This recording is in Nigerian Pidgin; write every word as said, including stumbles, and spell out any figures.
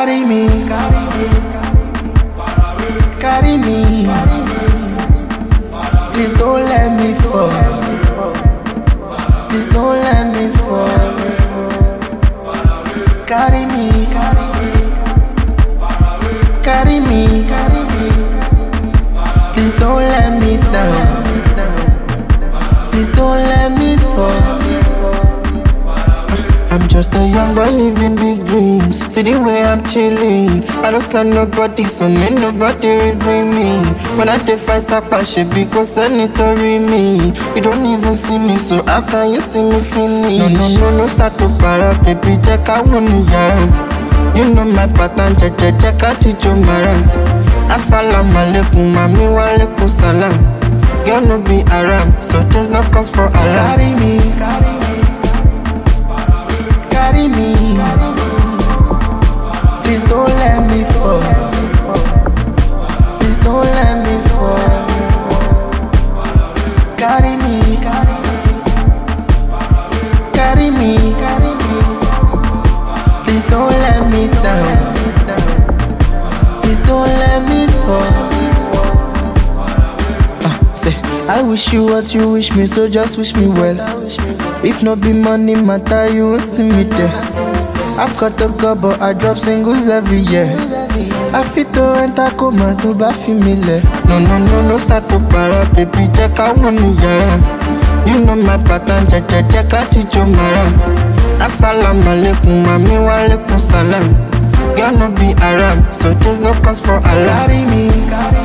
Carry me, carry me. Please don't let me fall. Please don't let me fall. Carry me, carry me. Please don't let me down. Please don't let me fall. I'm just a young boy living big dreams. See the way I'm chilling. I don't stand nobody, so make nobody reason me. When I take fight, I should because sanitary me. You don't even see me, so how can you see me finish? No, no, no, no, start to para, baby, check out one yara. You know my pattern, check, check, check out Chicho Mara. Assalamu alaikum, mami wa alaikum salam. Girl no be Arab, so there's no cause for alarm. Carry me, carry me. Carry me, please don't let me fall. Please don't let me fall. Carry me, carry me. Please don't let me down. Please don't let me fall. uh, Say, I wish you what you wish me, so just wish me well. If no be money matter, you won't see me there. I've got a girl, but I drop singles every year. I fit to enter coma to buy familiar. No, no, no, no, start to para, baby, check out one yara. You know my pattern, check, check, check out Chicho Mara. Assalamu alaikum, mami wa alaikum salam. Girl no be Arab, so there's no cause for alarm. Carry me, carry